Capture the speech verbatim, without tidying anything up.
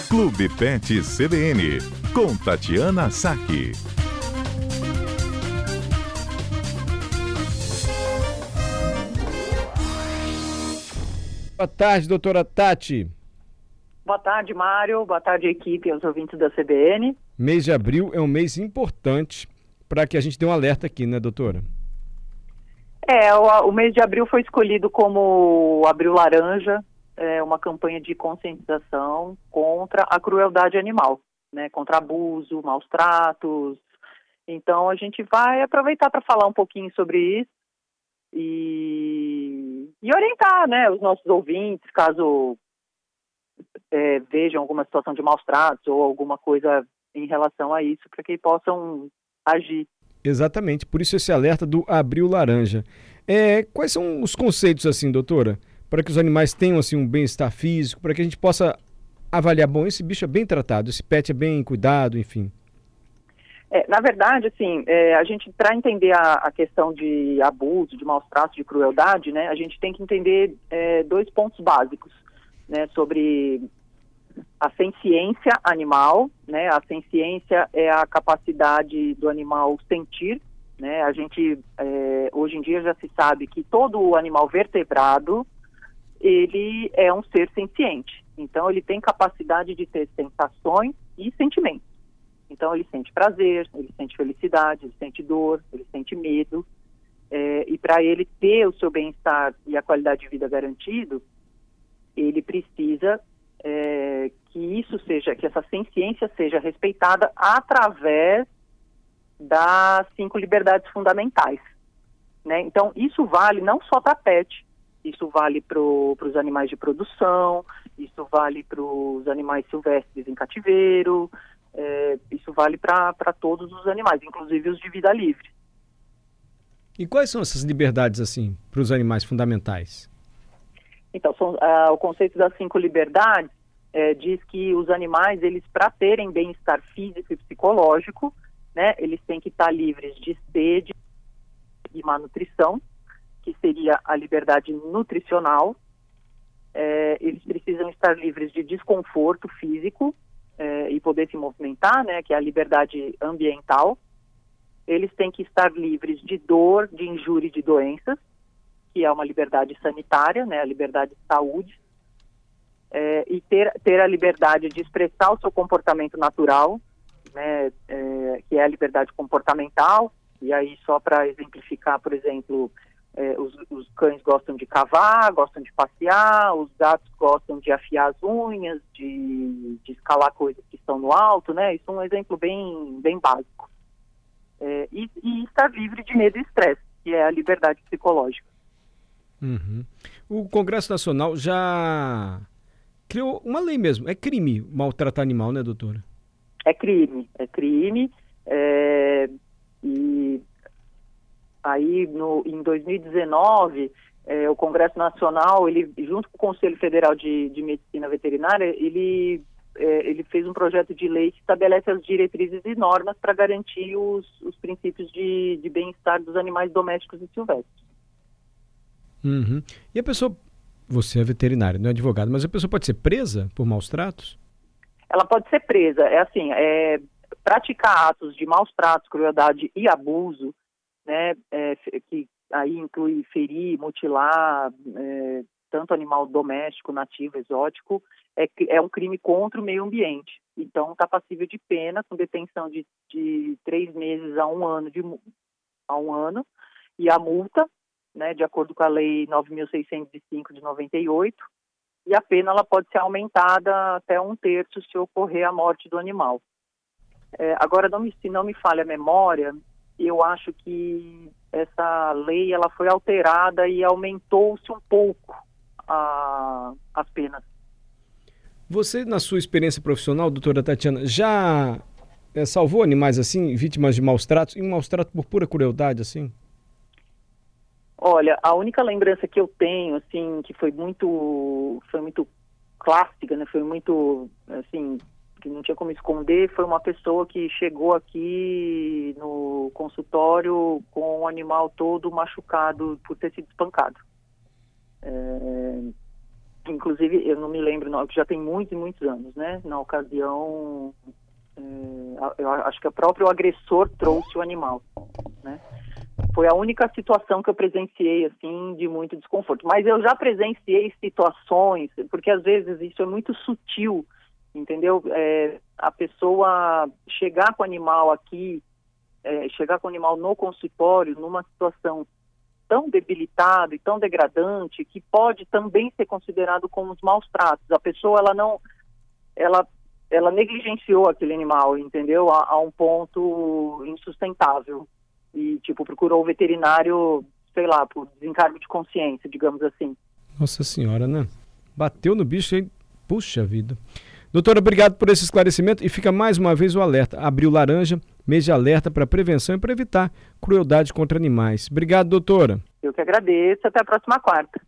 Clube Pet C B N, com Tatiana Saque. Boa tarde, doutora Tati. Boa tarde, Mário. Boa tarde, equipe e aos ouvintes da C B N. Mês de abril é um mês importante para que a gente dê um alerta aqui, né, doutora? É, o, o mês de abril foi escolhido como Abril Laranja, é uma campanha de conscientização contra a crueldade animal, né, contra abuso, maus tratos. Então, a gente vai aproveitar para falar um pouquinho sobre isso e, e orientar, né, os nossos ouvintes, caso é, vejam alguma situação de maus tratos ou alguma coisa em relação a isso, para que possam agir. Exatamente, por isso esse alerta do Abril Laranja. É, quais são os conceitos, assim, doutora, para que os animais tenham assim, um bem-estar físico, para que a gente possa avaliar, bom, esse bicho é bem tratado, esse pet é bem cuidado, enfim? É, na verdade, assim, é, a gente, para entender a, a questão de abuso, de maus tratos, de crueldade, né, a gente tem que entender é, dois pontos básicos, né, sobre a senciência animal, né, a senciência é a capacidade do animal sentir, né, a gente, é, hoje em dia já se sabe que todo animal vertebrado, ele é um ser senciente, então ele tem capacidade de ter sensações e sentimentos. Então ele sente prazer, ele sente felicidade, ele sente dor, ele sente medo, é, e para ele ter o seu bem-estar e a qualidade de vida garantido, ele precisa é, que isso seja, que essa senciência seja respeitada através das cinco liberdades fundamentais, né? Então isso vale não só para pet, isso vale para os animais de produção, isso vale para os animais silvestres em cativeiro, é, isso vale para todos os animais, inclusive os de vida livre. E quais são essas liberdades, assim, para os animais fundamentais? Então, são, uh, o conceito das cinco liberdades é, diz que os animais, eles, para terem bem-estar físico e psicológico, né, eles têm que estar livres de sede e má nutrição, que seria a liberdade nutricional. É, eles precisam estar livres de desconforto físico é, e poder se movimentar, né, que é a liberdade ambiental. Eles têm que estar livres de dor, de injúria e de doenças, que é uma liberdade sanitária, né, a liberdade de saúde, é, e ter, ter a liberdade de expressar o seu comportamento natural, né, é, que é a liberdade comportamental. E aí, só para exemplificar, por exemplo, é, os, os cães gostam de cavar, gostam de passear, os gatos gostam de afiar as unhas, de, de escalar coisas que estão no alto, né? Isso é um exemplo bem, bem básico. É, e, e estar livre de medo e estresse, que é a liberdade psicológica. Uhum. O Congresso Nacional já criou uma lei mesmo. É crime maltratar animal, né, doutora? É crime, é crime. É, e aí, no, em dois mil e dezenove, é, o Congresso Nacional, ele, junto com o Conselho Federal de, de Medicina Veterinária, ele, é, ele fez um projeto de lei que estabelece as diretrizes e normas para garantir os, os princípios de, de bem-estar dos animais domésticos e silvestres. Uhum. E a pessoa, você é veterinário, não é advogado, mas a pessoa pode ser presa por maus tratos? Ela pode ser presa. É assim, é, praticar atos de maus tratos, crueldade e abuso, né, é, que aí inclui ferir, mutilar, é, tanto animal doméstico, nativo, exótico, é, é um crime contra o meio ambiente. Então, está passível de pena, com detenção de, de três meses a um ano, de, a um ano, e a multa, né, de acordo com a Lei nove mil seiscentos e cinco de noventa e oito, e a pena ela pode ser aumentada até um terço se ocorrer a morte do animal. É, agora, não me, se não me falha a memória, eu acho que essa lei ela foi alterada e aumentou-se um pouco a, as penas. Você, na sua experiência profissional, doutora Tatiana, já é, salvou animais assim, vítimas de maus tratos, e um maus trato por pura crueldade, assim? Olha, a única lembrança que eu tenho, assim, que foi muito, foi muito clássica, né, foi muito, assim, que não tinha como esconder, foi uma pessoa que chegou aqui no consultório com o animal todo machucado por ter sido espancado. É, inclusive inclusive, eu não me lembro, não, que já tem muitos e muitos anos, né? Na ocasião, é, eu acho que o próprio agressor trouxe o animal, né? Foi a única situação que eu presenciei, assim, de muito desconforto. Mas eu já presenciei situações, porque às vezes isso é muito sutil, entendeu? É, a pessoa chegar com o animal aqui, é, chegar com o animal no consultório, numa situação tão debilitada e tão degradante, que pode também ser considerado como os maus tratos. A pessoa, ela não... Ela, ela negligenciou aquele animal, entendeu? A, a um ponto insustentável. E, tipo, procurou o veterinário, sei lá, por desencargo de consciência, digamos assim. Nossa senhora, né? Bateu no bicho aí. Puxa vida. Doutora, obrigado por esse esclarecimento e fica mais uma vez o alerta. Abril Laranja, mês de alerta para prevenção e para evitar crueldade contra animais. Obrigado, doutora. Eu que agradeço. Até a próxima quarta.